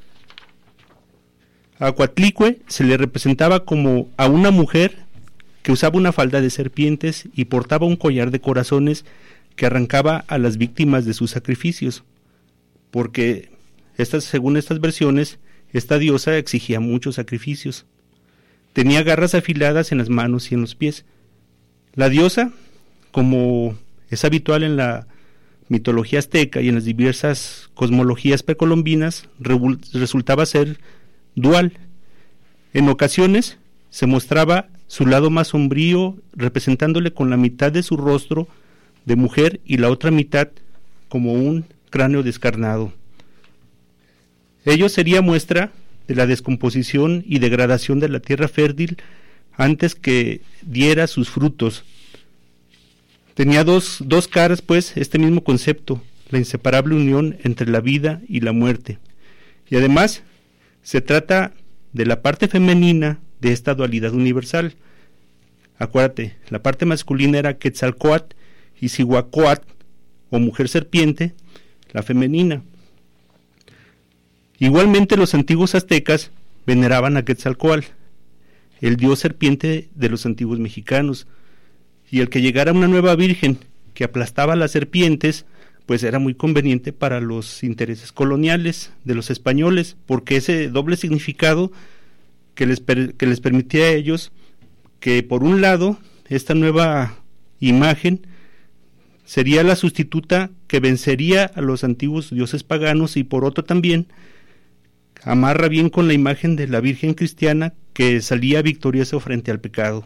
A Coatlicue se le representaba como a una mujer que usaba una falda de serpientes y portaba un collar de corazones que arrancaba a las víctimas de sus sacrificios, porque estas, según estas versiones, esta diosa exigía muchos sacrificios. Tenía garras afiladas en las manos y en los pies. La diosa, como es habitual en la mitología azteca y en las diversas cosmologías precolombinas, resultaba ser dual. En ocasiones se mostraba su lado más sombrío, representándole con la mitad de su rostro de mujer y la otra mitad como un cráneo descarnado. Ello sería muestra de la descomposición y degradación de la tierra fértil antes que diera sus frutos. Tenía dos, dos caras, pues, este mismo concepto, la inseparable unión entre la vida y la muerte. Y además, se trata de la parte femenina de esta dualidad universal. Acuérdate, la parte masculina era Quetzalcóatl y Cihuacóatl, o mujer serpiente, la femenina. Igualmente los antiguos aztecas veneraban a Quetzalcóatl, el dios serpiente de los antiguos mexicanos, y el que llegara una nueva virgen que aplastaba a las serpientes, pues era muy conveniente para los intereses coloniales de los españoles, porque ese doble significado que les, per, que les permitía a ellos que, por un lado, esta nueva imagen sería la sustituta que vencería a los antiguos dioses paganos, y por otro también amarra bien con la imagen de la Virgen cristiana que salía victoriosa frente al pecado.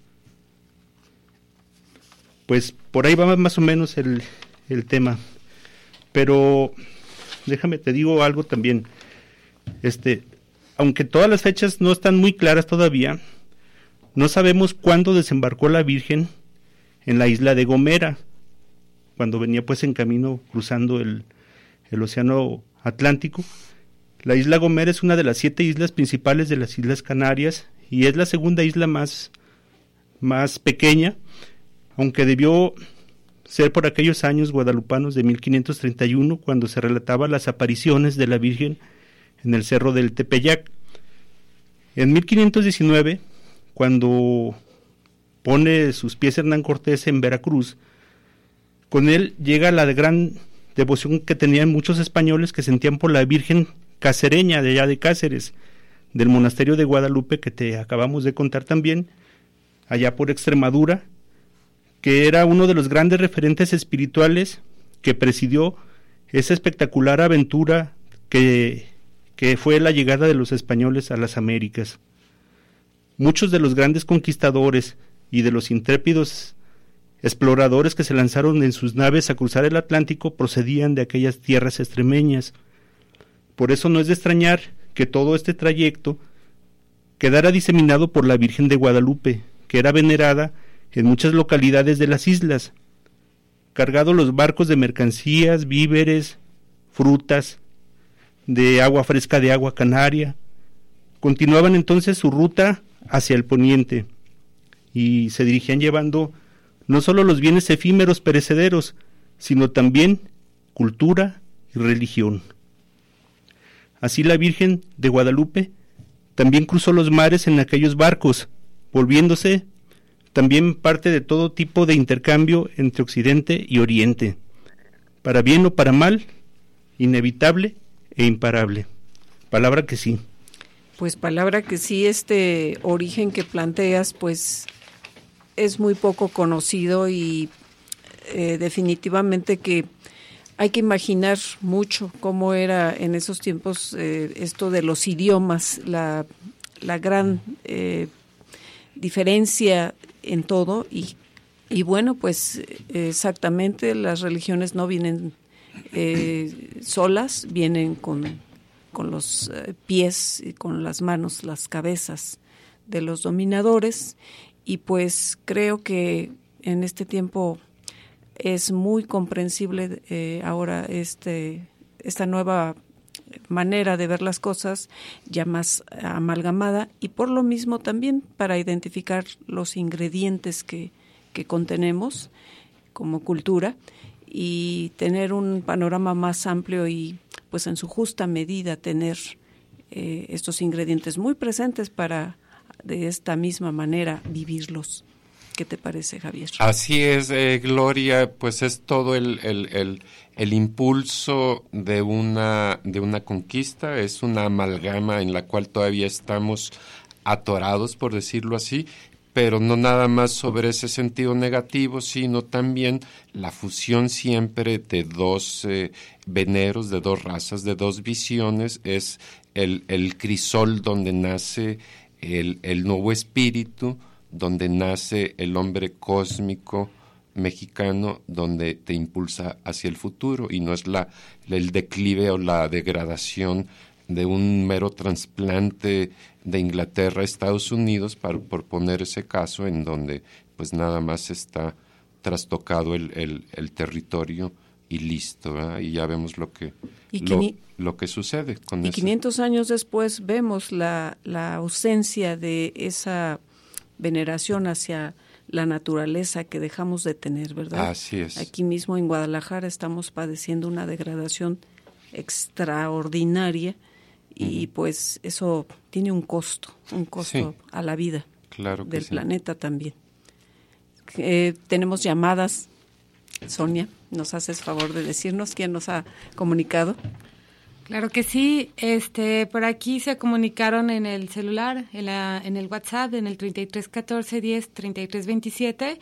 Pues por ahí va más o menos el, el tema. Pero déjame te digo algo también. Este, aunque todas las fechas no están muy claras todavía, no sabemos cuándo desembarcó la Virgen en la isla de Gomera, cuando venía pues en camino cruzando el, el océano Atlántico. La isla Gomera es una de las siete islas principales de las Islas Canarias y es la segunda isla más, más pequeña, aunque debió ser por aquellos años guadalupanos de mil quinientos treinta y uno, cuando se relataban las apariciones de la Virgen en el cerro del Tepeyac. En mil quinientos diecinueve, cuando pone sus pies Hernán Cortés en Veracruz, con él llega la gran devoción que tenían muchos españoles que sentían por la Virgen cacereña de allá de Cáceres, del monasterio de Guadalupe que te acabamos de contar también, allá por Extremadura, que era uno de los grandes referentes espirituales que presidió esa espectacular aventura que, que fue la llegada de los españoles a las Américas. Muchos de los grandes conquistadores y de los intrépidos exploradores que se lanzaron en sus naves a cruzar el Atlántico procedían de aquellas tierras extremeñas. Por eso no es de extrañar que todo este trayecto quedara diseminado por la Virgen de Guadalupe, que era venerada en muchas localidades de las islas, cargados los barcos de mercancías, víveres, frutas, de agua fresca de agua canaria. Continuaban entonces su ruta hacia el poniente y se dirigían llevando no solo los bienes efímeros perecederos, sino también cultura y religión. Así la Virgen de Guadalupe también cruzó los mares en aquellos barcos, volviéndose también parte de todo tipo de intercambio entre Occidente y Oriente, para bien o para mal, inevitable e imparable. Palabra que sí. Pues palabra que sí, este origen que planteas, pues es muy poco conocido y eh, definitivamente que hay que imaginar mucho cómo era en esos tiempos eh, esto de los idiomas, la, la gran eh, diferencia en todo y, y bueno, pues exactamente las religiones no vienen eh, solas, vienen con, con los eh, pies y con las manos, las cabezas de los dominadores y pues creo que en este tiempo es muy comprensible eh, ahora este esta nueva manera de ver las cosas ya más amalgamada y por lo mismo también para identificar los ingredientes que, que contenemos como cultura y tener un panorama más amplio y pues en su justa medida tener eh, estos ingredientes muy presentes para de esta misma manera vivirlos. ¿Qué te parece, Javier? Así es, eh, Gloria, pues es todo el, el, el, el impulso de una, de una conquista, es una amalgama en la cual todavía estamos atorados, por decirlo así, pero no nada más sobre ese sentido negativo, sino también la fusión siempre de dos eh, veneros, de dos razas, de dos visiones, es el, el crisol donde nace el, el nuevo espíritu, donde nace el hombre cósmico mexicano, donde te impulsa hacia el futuro, y no es la, el declive o la degradación de un mero trasplante de Inglaterra a Estados Unidos, para, por poner ese caso en donde pues nada más está trastocado el, el, el territorio y listo, ¿verdad? Y ya vemos lo que y lo, quini- lo que sucede con y eso. quinientos años después vemos la, la ausencia de esa veneración hacia la naturaleza que dejamos de tener, ¿verdad? Así es. Aquí mismo en Guadalajara estamos padeciendo una degradación extraordinaria y pues eso tiene un costo, un costo Sí. a la vida Claro que del sí. planeta también. Eh, tenemos llamadas. Sonia, ¿nos haces favor de decirnos quién nos ha comunicado? Claro que sí, este, por aquí se comunicaron en el celular, en, la, en el WhatsApp, en el treinta y tres catorce diez treinta y tres veintisiete.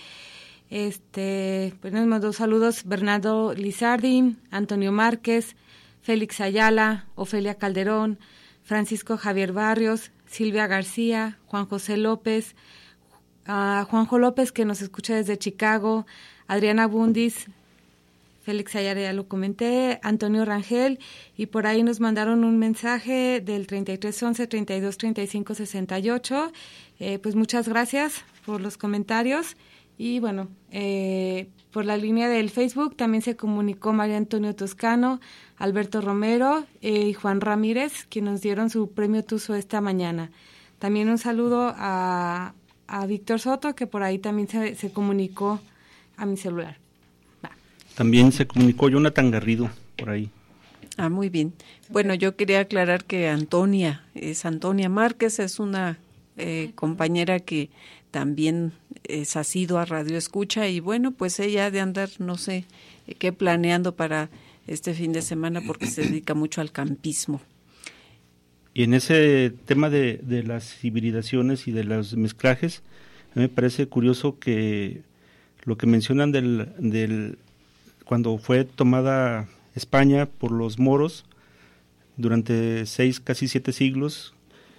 Este, pues nos mandó saludos Bernardo Lizardín, Antonio Márquez, Félix Ayala, Ofelia Calderón, Francisco Javier Barrios, Silvia García, Juan José López, uh, Juanjo López, que nos escucha desde Chicago, Adriana Bundis, Félix Ayala, ya lo comenté, Antonio Rangel, y por ahí nos mandaron un mensaje del treinta y tres once treinta y dos treinta y cinco sesenta y ocho. Eh, pues muchas gracias por los comentarios. Y bueno, eh, por la línea del Facebook también se comunicó María Antonio Toscano, Alberto Romero eh, y Juan Ramírez, quienes nos dieron su premio Tuzo esta mañana. También un saludo a, a Víctor Soto, que por ahí también se, se comunicó a mi celular. También se comunicó Jonathan Garrido por ahí. Ah, muy bien. Bueno, yo quería aclarar que Antonia, es Antonia Márquez, es una eh, compañera que también es asidua a Radio Escucha, y bueno, pues ella ha de andar, no sé, qué planeando para este fin de semana, porque se dedica mucho al campismo. Y en ese tema de, de las hibridaciones y de los mezclajes, a mí me parece curioso que lo que mencionan del, del cuando fue tomada España por los moros durante seis, casi siete siglos,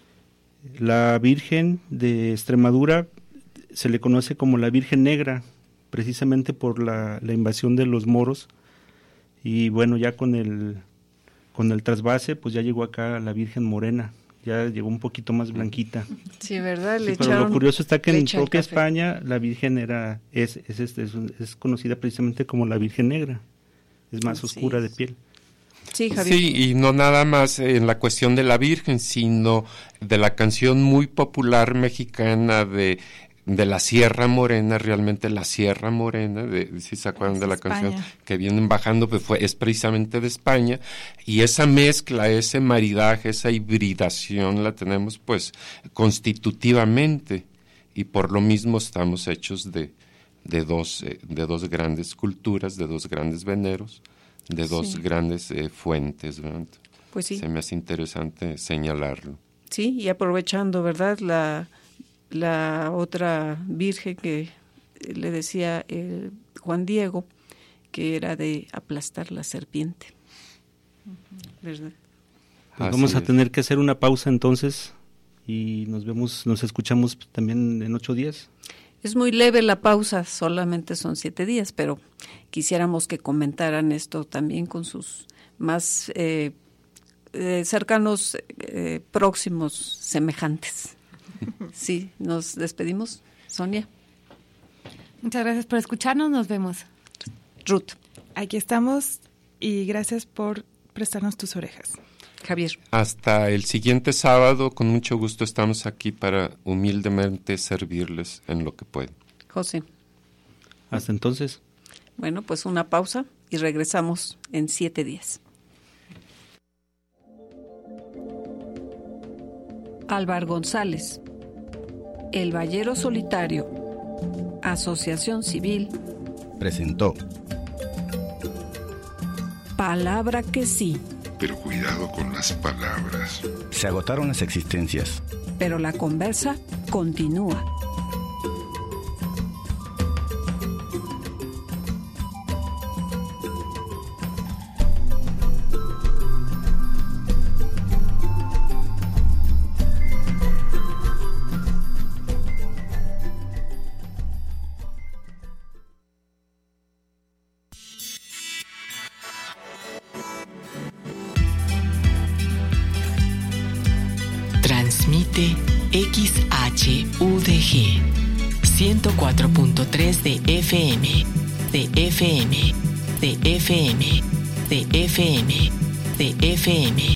la Virgen de Extremadura se le conoce como la Virgen Negra, precisamente por la, la invasión de los moros, y bueno, ya con el con el trasvase, pues ya llegó acá la Virgen Morena, ya llegó un poquito más blanquita. Sí, ¿verdad? Le Sí, pero echaron lo curioso está que en leche al propia café. España la Virgen era es es, es, es, es conocida precisamente como la Virgen Negra, es más Así oscura es. de piel. Sí, Javier. Sí, y no nada más en la cuestión de la Virgen, sino de la canción muy popular mexicana de de la Sierra Morena, realmente la Sierra Morena, de, si se acuerdan Es de la España. canción que vienen bajando, pues fue, es precisamente de España, y esa mezcla, ese maridaje, esa hibridación la tenemos pues constitutivamente, y por lo mismo estamos hechos de, de, dos, eh, de dos grandes culturas, de dos grandes veneros, de dos Sí. grandes eh, fuentes, ¿verdad? Pues sí. Se me hace interesante señalarlo. Sí, y aprovechando, ¿verdad?, la, la otra virgen que le decía eh, Juan Diego, que era de aplastar la serpiente. ¿Verdad? Pues Así vamos a es. tener que hacer una pausa entonces y nos vemos, nos escuchamos también en ocho días. Es muy leve la pausa, solamente son siete días, pero quisiéramos que comentaran esto también con sus más eh, eh, cercanos, eh, próximos, semejantes. Sí, nos despedimos. Sonia. Muchas gracias por escucharnos, nos vemos. Ruth. Aquí estamos y gracias por prestarnos tus orejas. Javier. Hasta el siguiente sábado, con mucho gusto estamos aquí para humildemente servirles en lo que pueden. José. Hasta entonces. Bueno, pues una pausa y regresamos en siete días. Álvar González, El Ballero Solitario, Asociación Civil, presentó Palabra que sí, Pero cuidado con las palabras. Se agotaron las existencias. pero la conversa continúa. Transmite X H U D G ciento cuatro punto tres de F M, de F M, de F M, de F M, de F M.